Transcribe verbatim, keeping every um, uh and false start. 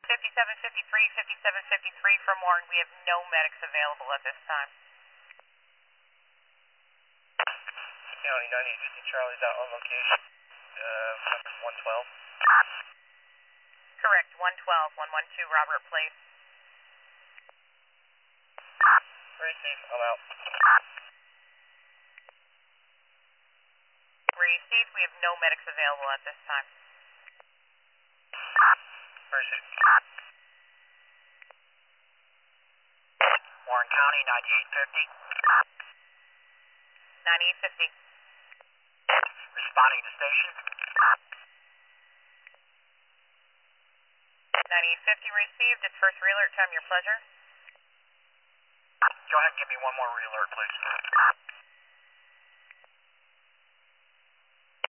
fifty-seven fifty-three, fifty-seven fifty-three from Warren. We have no medics available at this time. County ninety-eight fifty Charlie's out on location. Uh, number's one twelve. Correct, one twelve, one one two Robert Place. Receive, I'm out. Received, we have no medics available at this time. Receive. Warren County ninety-eight fifty. ninety-eight fifty. Responding to station. ninety-eight fifty received. It's first re-alert time, your pleasure. Go ahead and give me one more re-alert, please.